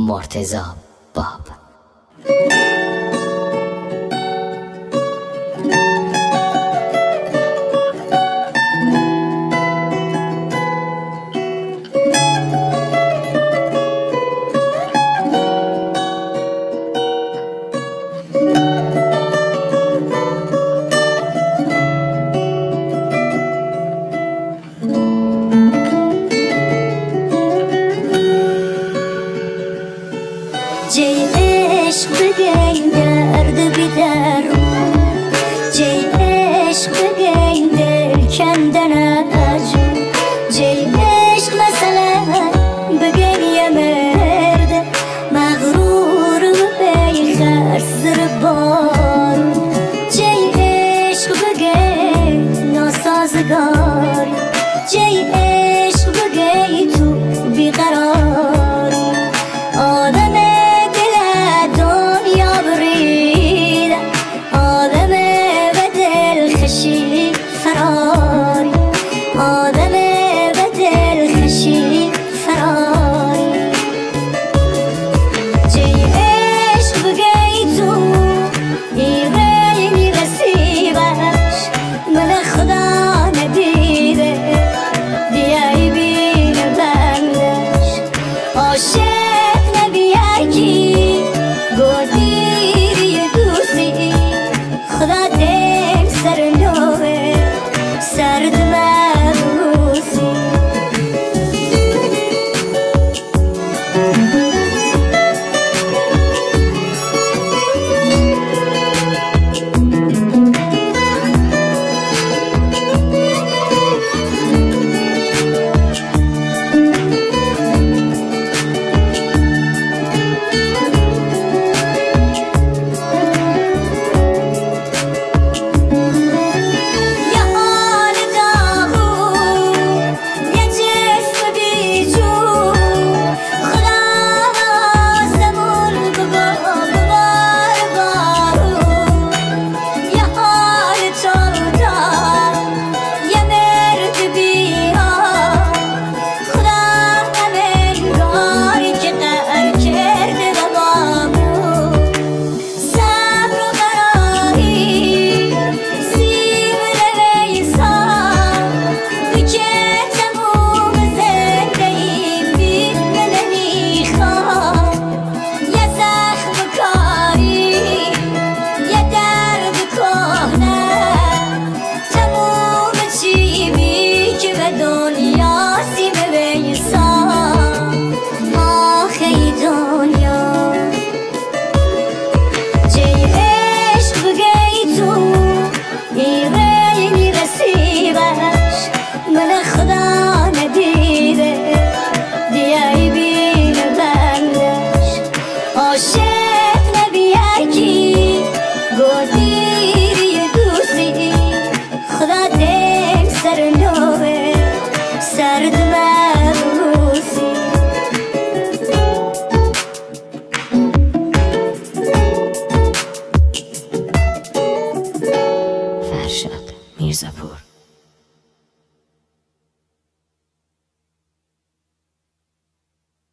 مرتضی باب. جای عشق بگین درد بیدر، جای عشق بگین دل کندن اجو، جای عشق مثلا بگین یه مرد مغرور و بیخرس زر بار، جای عشق بگین ناسازگار، جای عشق بگین تو بیقرار، آدم آدم بدل خشی فراری، جای عشق بگی تو دیوانی رسیبش من خدا ندیده دیای بین بندش، عاشق نبیه کی گودیری دوستی خدا دل سر نوه سرد مبوسی. عاشق نبیه کی گودی